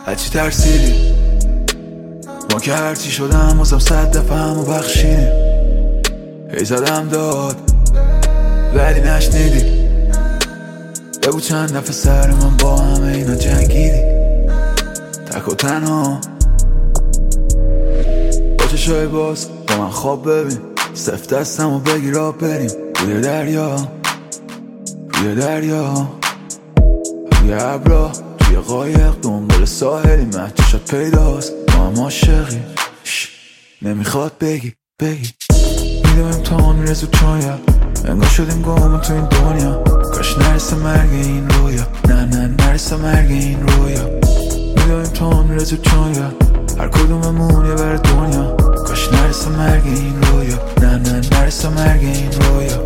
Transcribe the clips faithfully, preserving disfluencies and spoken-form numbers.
هرچی ترسیدی ما که هرچی شدم بازم صد دفعه همو بخشیدیم. هی زدم داد ولی نشنیدی. بگو چند دفعه سر من با همه اینا جنگیدی. تک و تنها با چشای باز با من خواب ببین. سفت دستم و بگی را بریم روی دریا، روی دریا، روی ابرا، توی قایق دنبال ساحلی. مهدشت پیداست ما هم عاشقیم. نمیخواد بگی بگی میدونیم تا اون میره زود چایم. انگار شدیم گمون تو این دنیا. کاش نرسه مرگ این رویا. نه نه نرسه مرگ این رویا. میدونیم تا اون میره زود چایم. هر کدوممون یه بر دنیا. کاش نرسه مرگ این رویا. نه نه نرسه مرگ این رویا.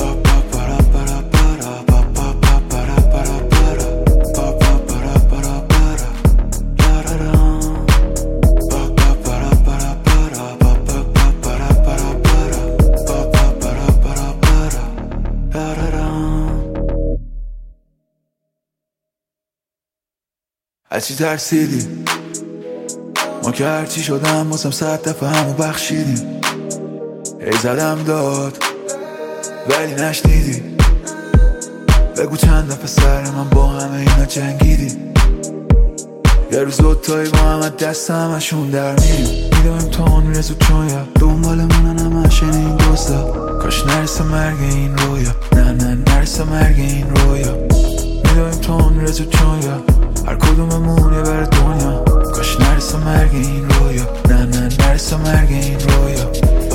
هرچی ترسیدی ما که هرچی شدم بازم صد دفعه همو بخشیدیم. هی زدم داد ولی نشنیدی. بگو چند دفعه سر من با همه اینا جنگیدی. یه روز دوتایی با همه دست همشون در میریم. میدونیم تا اون میره زود چایم. دنبالمونن همش این دوستا. کاش نرسه مرگ این رویا. نه نه نرسه مرگ این رویا. میدونیم تا اون میره زود چایم. هر کدوممون یه بر دنیا. کاش نرسه مرگ این رویا. نه نه نرسه مرگ این رویا.